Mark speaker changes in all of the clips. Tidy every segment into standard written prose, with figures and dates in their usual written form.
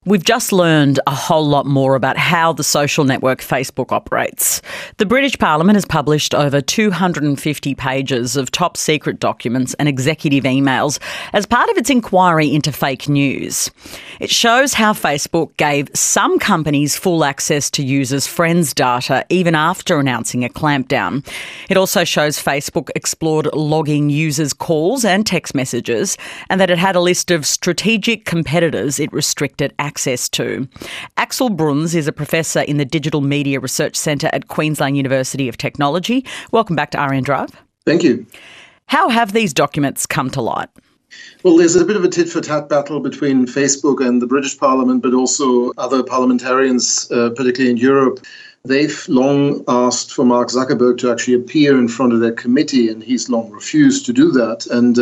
Speaker 1: We've just learned a whole lot more about how the social network Facebook operates. The British Parliament has published over 250 pages of top secret documents and executive emails as part of its inquiry into fake news. It shows how Facebook gave some companies full access to users' friends' data even after announcing a clampdown. It also shows Facebook explored logging users' calls and text messages, and that it had a list of strategic competitors it restricted access to. Axel Bruns is a professor in the Digital Media Research Centre at Queensland University of Technology. Welcome back to RN Drive.
Speaker 2: Thank you.
Speaker 1: How have these documents come to light?
Speaker 2: Well, there's a bit of a tit-for-tat battle between Facebook and the British Parliament, but also other parliamentarians, particularly in Europe. They've long asked for Mark Zuckerberg to actually appear in front of their committee, and he's long refused to do that. And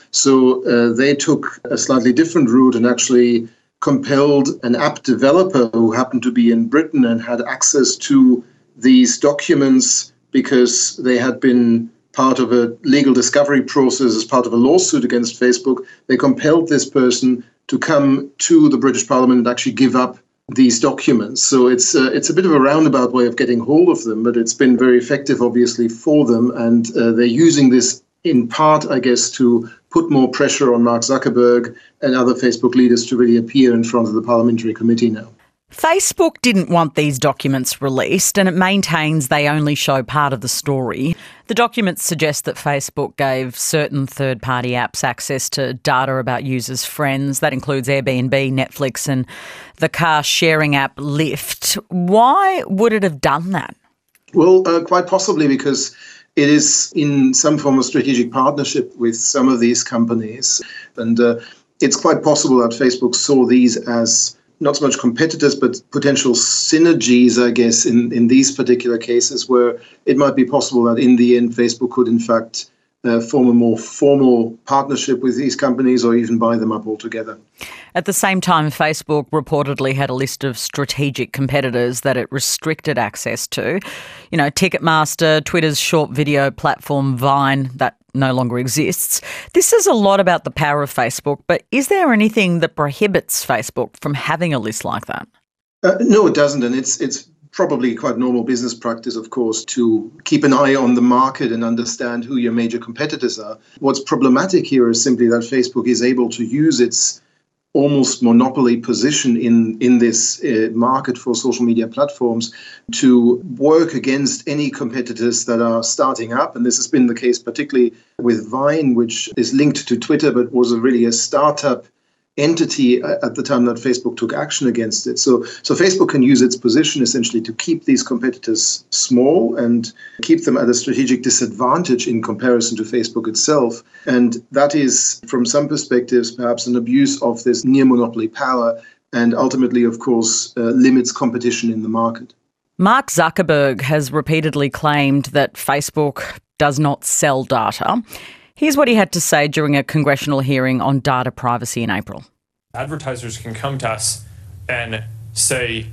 Speaker 2: so they took a slightly different route and actually compelled an app developer who happened to be in Britain and had access to these documents because they had been part of a legal discovery process as part of a lawsuit against Facebook. They compelled this person to come to the British Parliament and actually give up these documents. So it's a bit of a roundabout way of getting hold of them, but it's been very effective, obviously, for them. And they're using this in part, I guess, to put more pressure on Mark Zuckerberg and other Facebook leaders to really appear in front of the parliamentary committee now.
Speaker 1: Facebook didn't want these documents released, and it maintains they only show part of the story. The documents suggest that Facebook gave certain third-party apps access to data about users' friends. That includes Airbnb, Netflix, and the car-sharing app Lyft. Why would it have done that?
Speaker 2: Well, quite possibly because it is in some form of strategic partnership with some of these companies. And it's quite possible that Facebook saw these as not so much competitors, but potential synergies, I guess, in these particular cases, where it might be possible that in the end, Facebook could, in fact, form a more formal partnership with these companies or even buy them up altogether.
Speaker 1: At the same time, Facebook reportedly had a list of strategic competitors that it restricted access to. You know, Ticketmaster, Twitter's short video platform Vine, that no longer exists. This says a lot about the power of Facebook, but is there anything that prohibits Facebook from having a list like that?
Speaker 2: No, it doesn't. And it's probably quite normal business practice, of course, to keep an eye on the market and understand who your major competitors are. What's problematic here is simply that Facebook is able to use its almost monopoly position in this market for social media platforms to work against any competitors that are starting up. And this has been the case particularly with Vine, which is linked to Twitter, but was really a startup entity at the time that Facebook took action against it. So Facebook can use its position essentially to keep these competitors small and keep them at a strategic disadvantage in comparison to Facebook itself. And that is, from some perspectives, perhaps an abuse of this near monopoly power and ultimately, of course, limits competition in the market.
Speaker 1: Mark Zuckerberg has repeatedly claimed that Facebook does not sell data. Here's what he had to say during a congressional hearing on data privacy in April.
Speaker 3: Advertisers can come to us and say,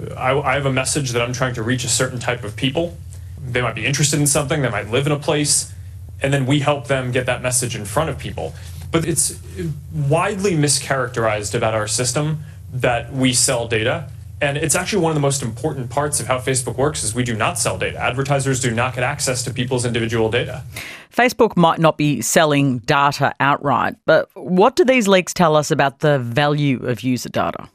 Speaker 3: I have a message that I'm trying to reach a certain type of people. They might be interested in something, they might live in a place, and then we help them get that message in front of people. But it's widely mischaracterized about our system that we sell data. And it's actually one of the most important parts of how Facebook works is we do not sell data. Advertisers do not get access to people's individual data.
Speaker 1: Facebook might not be selling data outright, but what do these leaks tell us about the value of user data?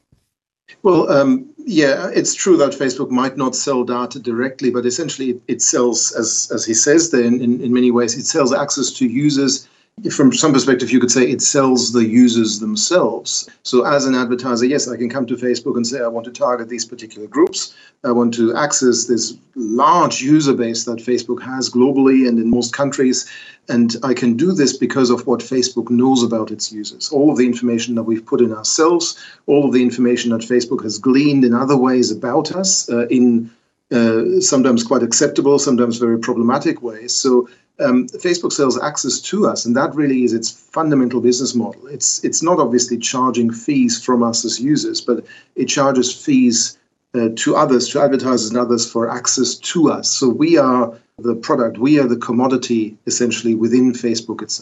Speaker 2: Well, yeah, it's true that Facebook might not sell data directly, but essentially it sells, as he says there, in many ways, it sells access to users. From some perspective, you could say it sells the users themselves. So as an advertiser, yes, I can come to Facebook and say, I want to target these particular groups. I want to access this large user base that Facebook has globally and in most countries. And I can do this because of what Facebook knows about its users. All of the information that we've put in ourselves, all of the information that Facebook has gleaned in other ways about us in sometimes quite acceptable, sometimes very problematic ways. So Facebook sells access to us, and that really is its fundamental business model. It's not obviously charging fees from us as users, but it charges fees to others, to advertisers and others for access to us. So we are the product, we are the commodity essentially within Facebook itself.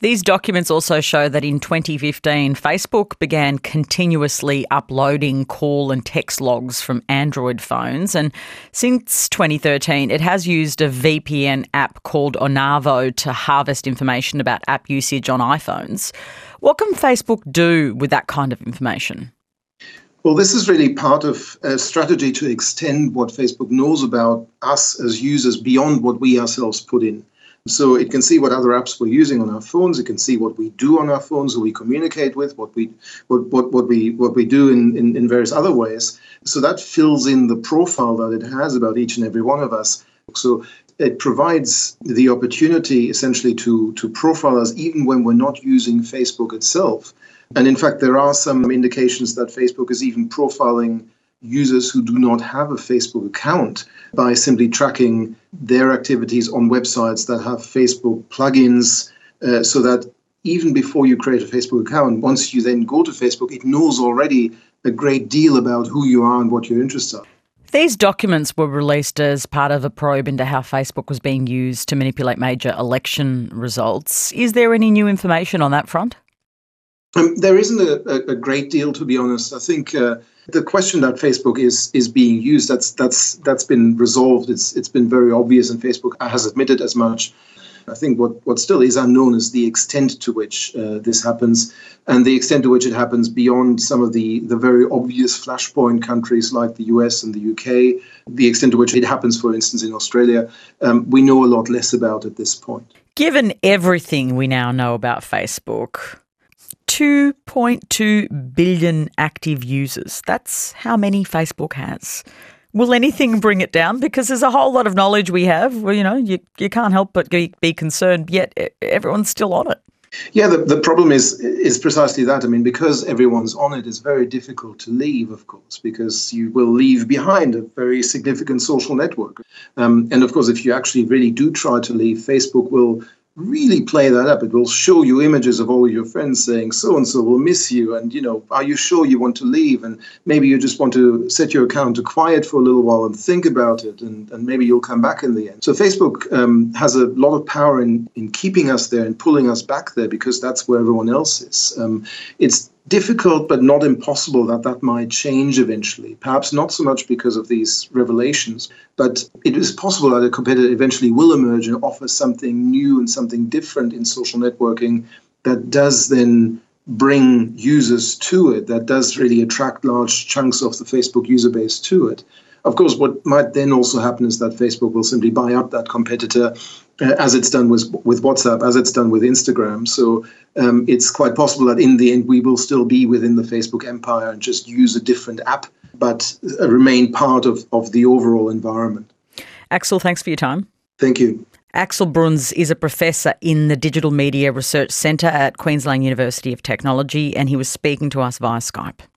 Speaker 1: These documents also show that in 2015, Facebook began continuously uploading call and text logs from Android phones. And since 2013, it has used a VPN app called Onavo to harvest information about app usage on iPhones. What can Facebook do with that kind of information?
Speaker 2: Well, this is really part of a strategy to extend what Facebook knows about us as users beyond what we ourselves put in. So it can see what other apps we're using on our phones. It can see what we do on our phones, who we communicate with, what we do in various other ways. So that fills in the profile that it has about each and every one of us. So it provides the opportunity essentially to profile us even when we're not using Facebook itself. And in fact, there are some indications that Facebook is even profiling users who do not have a Facebook account by simply tracking their activities on websites that have Facebook plugins, so that even before you create a Facebook account, once you then go to Facebook, it knows already a great deal about who you are and what your interests are.
Speaker 1: These documents were released as part of a probe into how Facebook was being used to manipulate major election results. Is there any new information on that front?
Speaker 2: There isn't a great deal, to be honest. I think the question that Facebook is being used, that's been resolved. It's been very obvious, and Facebook has admitted as much. I think what still is unknown is the extent to which this happens, and the extent to which it happens beyond some of the very obvious flashpoint countries like the US and the UK, the extent to which it happens, for instance, in Australia. We know a lot less about at this point.
Speaker 1: Given everything we now know about Facebook, 2.2 billion active users. That's how many Facebook has. Will anything bring it down? Because there's a whole lot of knowledge we have. Well, you can't help but be concerned, yet everyone's still on it.
Speaker 2: Yeah, the problem is precisely that. I mean, because everyone's on it, it's very difficult to leave, of course, because you will leave behind a very significant social network. And of course, if you actually really do try to leave, Facebook will really play that up. It will show you images of all your friends saying so-and-so will miss you, and are you sure you want to leave? And maybe you just want to set your account to quiet for a little while and think about it, and maybe you'll come back in the end. So Facebook has a lot of power in keeping us there and pulling us back there, because that's where everyone else is. It's difficult but not impossible that might change eventually. Perhaps not so much because of these revelations, but it is possible that a competitor eventually will emerge and offer something new and something different in social networking that does then bring users to it, that does really attract large chunks of the Facebook user base to it. Of course, what might then also happen is that Facebook will simply buy up that competitor, as it's done with WhatsApp, as it's done with Instagram. So it's quite possible that in the end we will still be within the Facebook empire and just use a different app, but remain part of the overall environment.
Speaker 1: Axel, thanks for your time.
Speaker 2: Thank you.
Speaker 1: Axel Bruns is a professor in the Digital Media Research Centre at Queensland University of Technology, and he was speaking to us via Skype.